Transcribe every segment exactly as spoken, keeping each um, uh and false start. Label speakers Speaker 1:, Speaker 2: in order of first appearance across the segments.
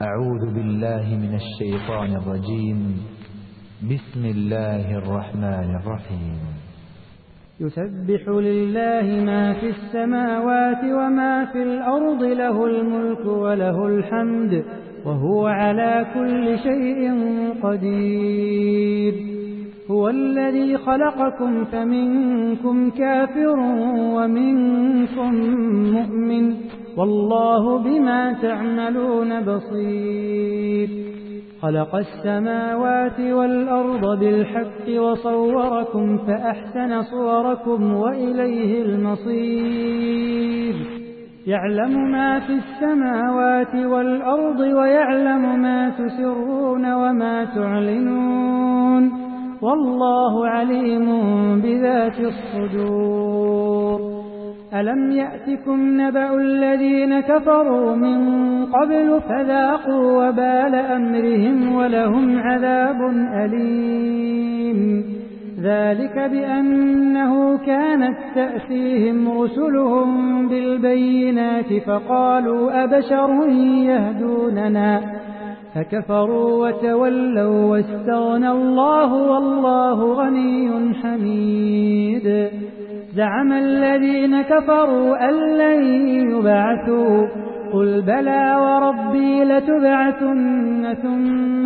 Speaker 1: أعوذ بالله من الشيطان الرجيم. بسم الله الرحمن الرحيم.
Speaker 2: يسبح لله ما في السماوات وما في الأرض، له الملك وله الحمد وهو على كل شيء قدير. هو الذي خلقكم فمنكم كافر ومنكم مؤمن، والله بما تعملون بصير. خلق السماوات والأرض بالحق وصوركم فأحسن صوركم وإليه المصير. يعلم ما في السماوات والأرض ويعلم ما تسرون وما تعلنون، والله عليم بذات الصدور. ألم يأتكم نبأ الذين كفروا من قبل فذاقوا وبال أمرهم ولهم عذاب أليم. ذلك بأنه كانت تأتيهم رسلهم بالبينات فقالوا أبشر يهدوننا فكفروا وتولوا واستغنى الله والله غني حميد. زعم الذين كفروا أن لن يبعثوا، قل بلى وربي لتبعثن ثم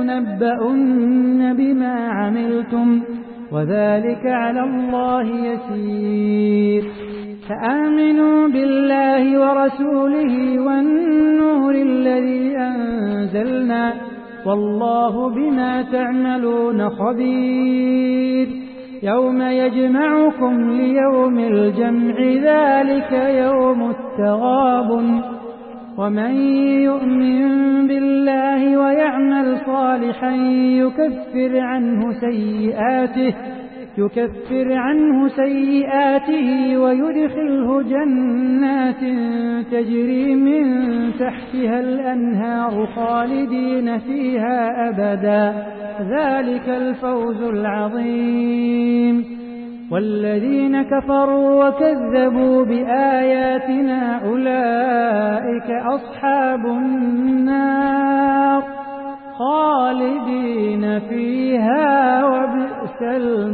Speaker 2: لتنبؤن بما عملتم وذلك على الله يسير. فآمنوا بالله ورسوله والنور الذي أنزلنا، والله بما تعملون خبير. يوم يجمعكم ليوم الجمع ذلك يوم التغابن، ومن يؤمن بالله ويعمل صالحا يكفر عنه سيئاته يكفر عنه سيئاته ويدخله جنات تجري من تحتها الأنهار خالدين فيها أبدا، ذلك الفوز العظيم. والذين كفروا وكذبوا بآياتنا أولئك أصحاب النار خالدين فيها وبئس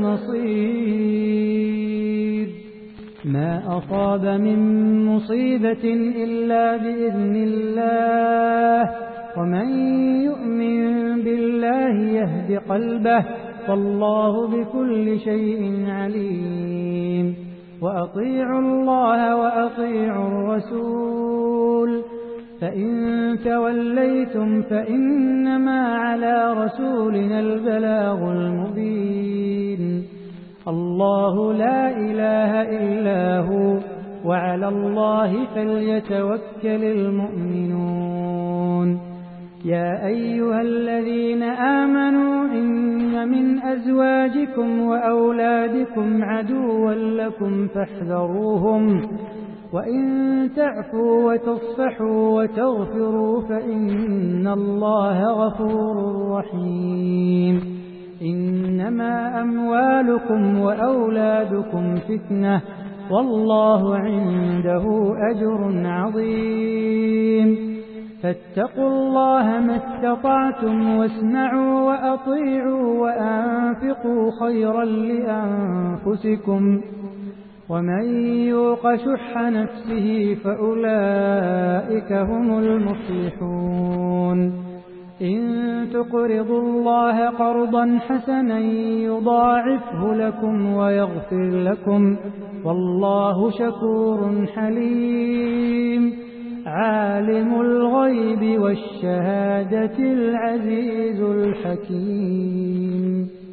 Speaker 2: المصير. ما أصاب من مصيبة إلا بإذن الله، ومن يؤمن بالله يهد قلبه، والله بكل شيء عليم. وأطيعوا الله وأطيعوا الرسول، فإن توليتم فإنما على رسولنا البلاغ المبين. الله لا إله إلا هو، وعلى الله فليتوكل المؤمنون. يا أيها الذين آمنوا إن من أزواجكم وأولادكم عدوا لكم فاحذروهم، وإن تعفوا وتصفحوا وتغفروا فإن الله غفور رحيم. إنما أموالكم وأولادكم فتنة، والله عنده أجر عظيم. فاتقوا الله ما استطعتم واسمعوا وأطيعوا وأنفقوا خيرا لأنفسكم، ومن يوق شح نفسه فأولئك هم المفلحون. إن تقرضوا الله قرضا حسنا يضاعفه لكم ويغفر لكم، والله شكور حليم. عالم الغيب والشهادة العزيز الحكيم.